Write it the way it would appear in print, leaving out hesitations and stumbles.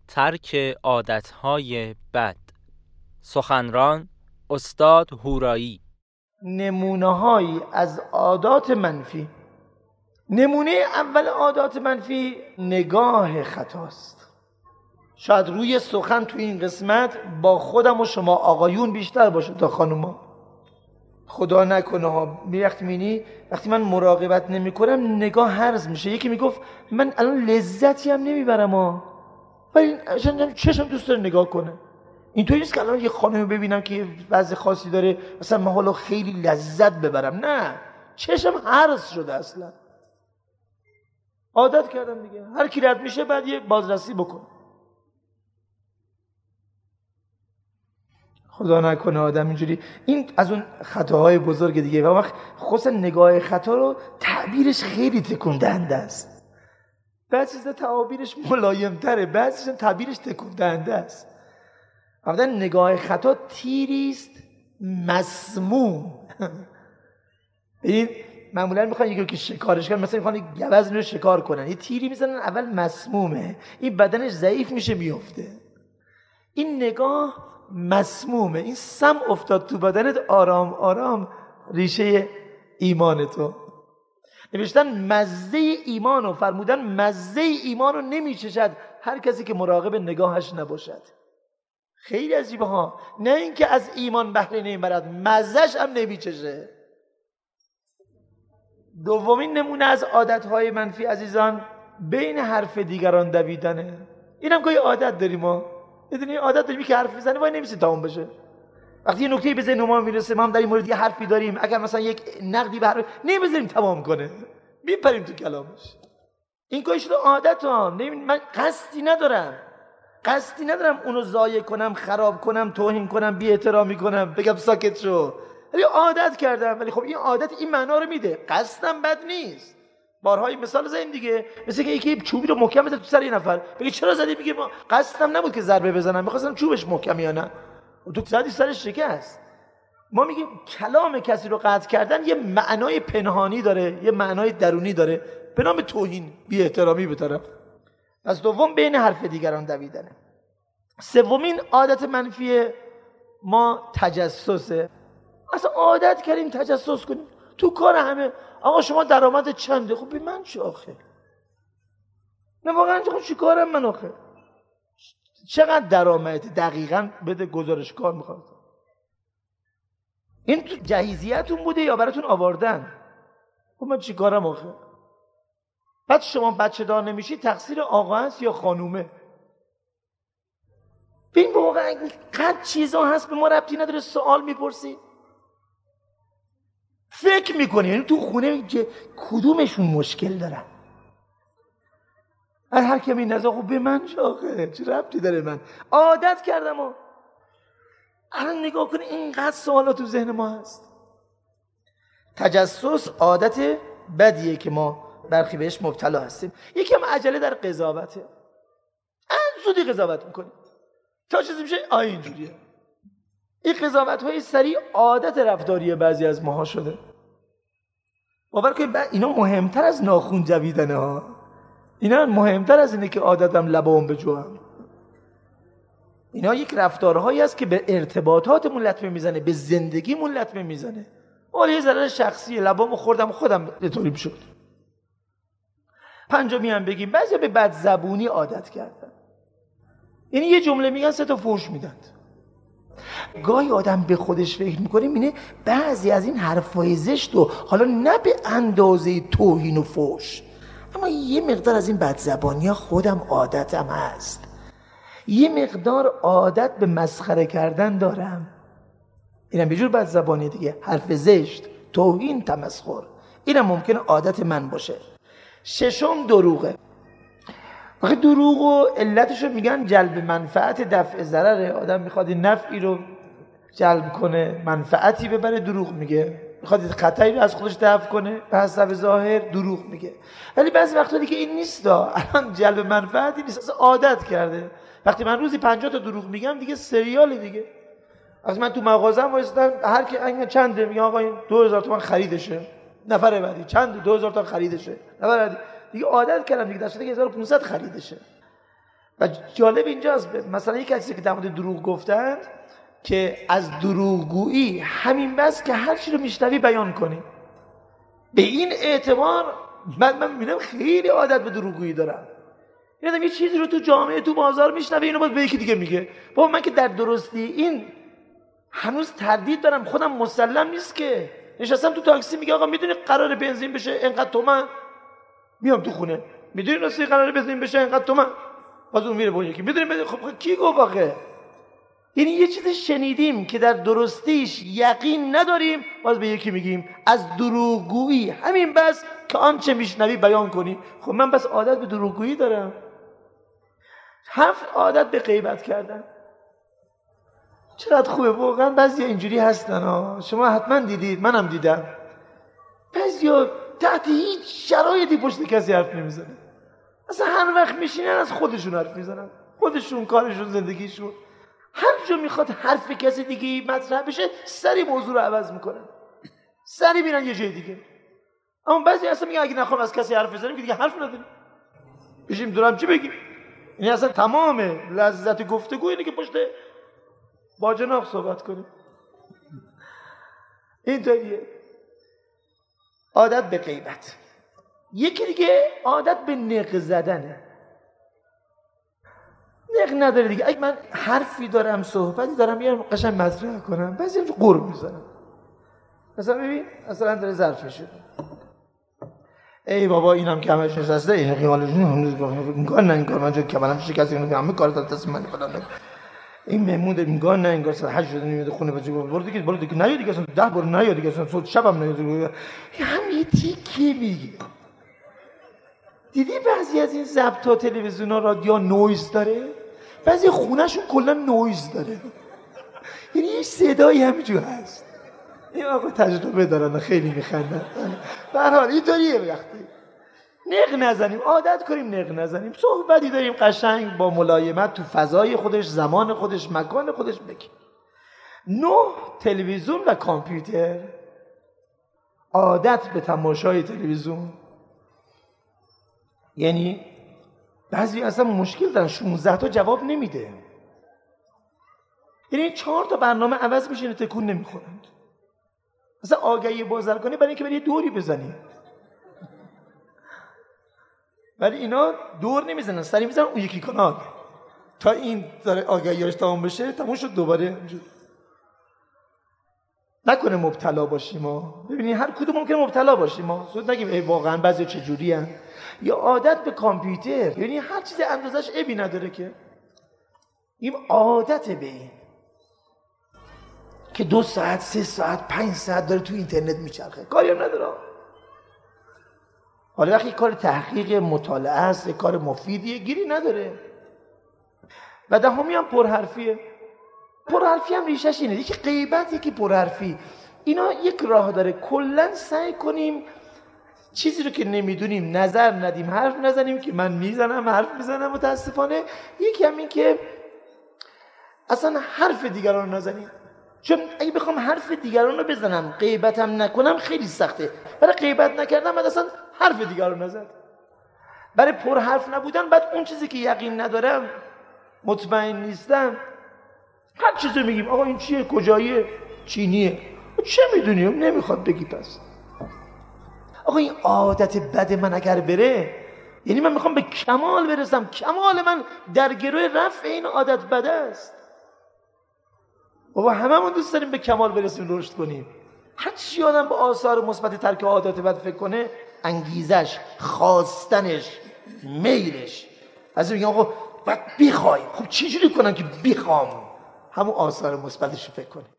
ترک عادتهای بد. سخنران استاد هورایی. نمونه‌هایی از عادات منفی. نمونه اول عادات منفی نگاه خطاست. شاید روی سخن تو این قسمت با خودم و شما آقایون بیشتر باشه تا خانوما. خدا نکنه ها، وقتی من مراقبت نمی کنم نگاه هرز میشه. یکی میگفت من الان لذتی هم نمیبرم ها، ولی چشم دوست داره نگاه کنه. اینطوری نیست که الان یه خانم ببینم که وضع خاصی داره مثلا من حالا خیلی لذت ببرم. نه، چشم هرز شده اصلا. عادت کردم دیگه، هر کی رد میشه بعد یه بازرسی بکن. خدا نکنه آدم اینجوری. این از اون خطاهای بزرگ دیگه. و وقت خصوصا نگاه خطا رو تعبیرش خیلی تکون دهنده است. بعضی چیزا تعبیرش ملایم‌تره، بعضیش تعبیرش تکون دهنده است. اما نگاه خطا تیری است مسموم. این معمولا میخوان یکی که شکارش کنن، مثلا میخوان گوزن رو شکار کنن، یه تیری میزنن اول مسمومه، این بدنش ضعیف میشه میفته. این نگاه مسمومه، این سم افتاد تو بدنت، آرام آرام ریشه ایمان تو. نوشتن مزه ایمان رو فرمودن مزه ایمان رو نمیچشد هر کسی که مراقب نگاهش نباشد. خیلی عجیبه ها، نه اینکه از ایمان بهره نمیبرد، مزهش هم نمیچشه. دومین نمونه از عادتهای منفی عزیزان بین حرف دیگران دویدنه. اینم گاهی عادت داریم ما، میدونی عادت داریم که حرف میزنه وای نمیشه تمام بشه. وقتی یه نکته به ذهن ما میرسه، ما هم در این مورد یه حرفی داریم، اگر مثلا یک نقدی به حرف نمیذاریم تمام کنه، میپریم تو کلامش. این کارش رو عادت ها. من قصدی ندارم اونو ضایع کنم، خراب کنم، توهین کنم، بی احترامی کنم، بگم ساکت شو. ولی عادت کردم. ولی خب این عادت این معنا رو میده، قصدم بد نیست. بارهای مثال زدیم دیگه، مثل که یکی چوبی رو محکم بزنه تو سر یه نفر، بگی چرا زدی؟ میگه ما قصدم نبود که ضربه بزنم، می‌خواستم چوبش محکم یا نه، تو زدی سرش شکست. ما میگیم کلام کسی رو قطع کردن یه معنای پنهانی داره، یه معنای درونی داره به نام توهین، بی احترامی به طرف. از دوم بین حرف دیگران دویدنه. سومین عادت منفی ما تجسسه. اصلا عادت کردیم تجسس کنیم تو کار همه. آقا شما درآمد چنده؟ خب به من چه آخه؟ نه واقعا چی کارم من آخه؟ چقدر درآمد دقیقاً بده، گزارش کار میخواد. این تو جهیزیتون بوده یا براتون آوردن؟ خب من چی کارم آخه؟ بعد شما بچه دار نمیشی تقصیر آقا هست یا خانومه؟ ببین واقعا قد چیزا هست به ما ربطی نداره، سوال میپرسی، فکر میکنی یعنی تو خونه که کدومشون مشکل دارن. هر کمی نزا خب به من چه آخه؟ چه ربطی داره؟ من عادت کردم و الان نگاه کنی اینقدر سوالا تو ذهن ما هست. تجسس عادت بدیه که ما برخی بهش مبتلا هستیم. یکم عجله در قضاوته، زودی قضاوت میکنیم تا چیزی میشه اینجوریه. این قضاوت‌های سریع عادت رفتاری بعضی از ماها شده. باور کنید اینا مهمتر از ناخن جویدنه ها. اینا مهمتر از اینه که عادتم لبام بجوام. اینا یک رفتارهایی است که به ارتباطاتمون لطمه میزنه، به زندگیمون لطمه میزنه. ولی یه ضرر شخصی، لبامو خوردم خودم اینطوری شد. پنجمی هم بگیم بعضی به بدزبونی عادت کردن. یعنی یه جمله میگن 3 تا فحش میدن. گاهی آدم به خودش فکر میکنه اینه بعضی از این حرفای زشت و حالا نه به اندازه توهین و فحش، اما یه مقدار از این بدزبانی ها خودم عادتم هست. یه مقدار عادت به مسخره کردن دارم. اینم یه جور بدزبانی دیگه، حرف زشت، توهین، تمسخر. اینم ممکنه عادت من باشه. ششم دروغه. آخه دروغ و علتشو میگن جلب منفعت، دفع ضرره. آدم میخواد نفعی رو جلب کنه، منفعتی ببره، دروغ میگه. میخواد خطری رو از خودش دفع کنه، به حسب ظاهر دروغ میگه. ولی بعضی وقتا دیگه این نیستا، الان جلب منفعتی نیست، اصلا عادت کرده. وقتی من روزی 50 تا دروغ میگم دیگه سریاله دیگه. از من تو مغازه‌ام وایسادم، هر کی چنده میگه آقا این 2000 تومان خریدشه، نفر بعدی چند 2000 تومان خریدشه، نفر بعدی دیگه عادت کردم دیگه، دست دیگه 1500 خریدشه. و جالب اینجاست، مثلا یک کسی که در مورد دروغ گفتند که از دروغگویی همین بس که هر چی رو میشنوی بیان کنی. به این اعتبار من میبینم خیلی عادت به دروغگویی دارم. یعنی یه چیزی رو تو جامعه تو بازار میشنوه، اینو باز به یکی دیگه میگه. بابا من که در درستی این هنوز تردید دارم، خودم مسلم نیست که. نشستم تو تاکسی میگه آقا میدونی قرار بنزین بشه اینقدر تومن؟ میام تو خونه میدونی راستی قرار بنزین بشه اینقدر تومن؟ باز اون میره با یکی میدونی خب کی گفت آخه؟ یعنی یه چیز شنیدیم که در درستیش یقین نداریم، باز به یکی میگیم از دروغگویی همین بس که آنچه میشنوی بیان کنی. خب من بس عادت به دروغگویی دارم. 7 عادت به غیبت کردن. چقدر خوبه واقعا. بعضی اینجوری هستن ها، شما حتما دیدید، منم دیدم. بعضیا تحت هیچ شرایطی پشت کسی حرف نمیزنه، اصلا هر وقت میشینن از خودشون حرف میزنن، خودشون، کارشون، زندگیشون. هر جا میخواد حرف کسی دیگه مطرح بشه سری موضوع رو عوض میکنن، سری میرن یه جای دیگه. اما بعضی اصلا میگن اگه نخوام از کسی حرف بزنیم که دیگه حرف نداریم، بشیم دورم چی بگیم. این اصلا تمام لذت گفتگو اینه که پشت با جناب صحبت کنیم. اینطوریه. عادت به غیبت. یکی دیگه عادت به نق زدنه. نق نداره دیگه. اگه من حرفی دارم، صحبتی دارم، میارم قشنگ مطرح کنم، بعضی همچون قرب میزنم. مثلا ببین اصلا داره ظرفه شده، ای بابا اینم که همش نشسته، این خیالشون انگار نه انگار من جو کمرم شکسته، اینو همه کار دست من فلان. این مهمون انگار نه انگار ساعت 8 شده نمیاد خونه، برو دیگه نیا دیگه، اصلا 10 بار نیا دیگه، اصلا صبح شبم نیا. هم یه تیکه میگه. دیدی بعضی از این ضبط‌ها تلویزیون‌ها رادیو نویز داره، بعضی خونه‌شون کلا نویز داره، یعنی یه صدایی همینجور هست. این آقا تجربه دارن خیلی میخندن. به هر حال اینطوریه. وقتی نق نزنیم، عادت کنیم نق نزنیم، صحبتی داریم قشنگ با ملایمت تو فضای خودش، زمان خودش، مکان خودش بگیم. 9 تلویزیون و کامپیوتر. عادت به تماشای تلویزیون. یعنی بعضی اصلا مشکل دارن، 16 تا جواب نمیده، یعنی 4 تا برنامه عوض میشه تکون نمیخورند. مثلا آگهی بازرگانی برای اینکه بری دوری بزنی، ولی اینا دور نمیزنن، سری میزنن اون یکی کانال تا این داره آگهیاش تمام بشه، تموم شد دوباره. نکنه مبتلا باشیم ما. ببینید هر کدوم ممکنه مبتلا باشیم ما، زود نگیم ای واقعا بعضی چجوری ان. یا عادت به کامپیوتر، یعنی هر چیز اندازش عیبی نداره که. این عادت به این که 2 ساعت 3 ساعت 5 ساعت داره تو اینترنت میچرخه، کاری هم نداره. حالا وقتی کار تحقیق مطالعه است، کار مفیدیه، گیری نداره. و دهمی هم پرحرفیه. پرحرفی هم ریشش اینه، یکی غیبت، یکی پرحرفی. اینا یک راه داره. کلا سعی کنیم چیزی رو که نمیدونیم نظر ندیم، حرف نزنیم، که من میزنم حرف میزنم متاسفانه. یکی هم این که اصلا حرف دیگران رو نزنیم، چون اگه بخوام حرف دیگران رو بزنم غیبتم نکنم خیلی سخته. برای غیبت نکردم بعد اصلا حرف دیگران رو نزد. برای پرحرف نبودن بعد اون چیزی که یقین ندارم، مطمئن نیستم، هر چیزی میگیم آقا این چیه، کجاییه، چینیه، چه میدونیم، نمیخواد بگی. پس آقا این عادت بد من اگر بره، یعنی من میخوام به کمال برسم، کمال من در گروه رفع این عادت بد است. بابا هممون دوست داریم به کمال برسیم، رشد کنیم. هر چی آدم با آثار مثبت ترک عادت بد فکر کنه، انگیزش، خواستنش، میلش، از میگم آقا باید بخوای. خب چی جوری کنم که بخوام؟ همون آثار مثبتش فکر کنه.